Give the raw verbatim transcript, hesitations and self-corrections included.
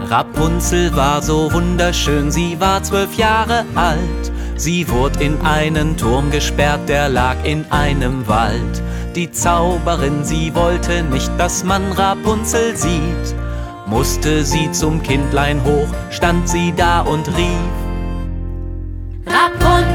Rapunzel war so wunderschön, sie war zwölf Jahre alt. Sie wurde in einen Turm gesperrt, der lag in einem Wald. Die Zauberin, sie wollte nicht, dass man Rapunzel sieht. Musste sie zum Kindlein hoch, stand sie da und rief: Rapunzel!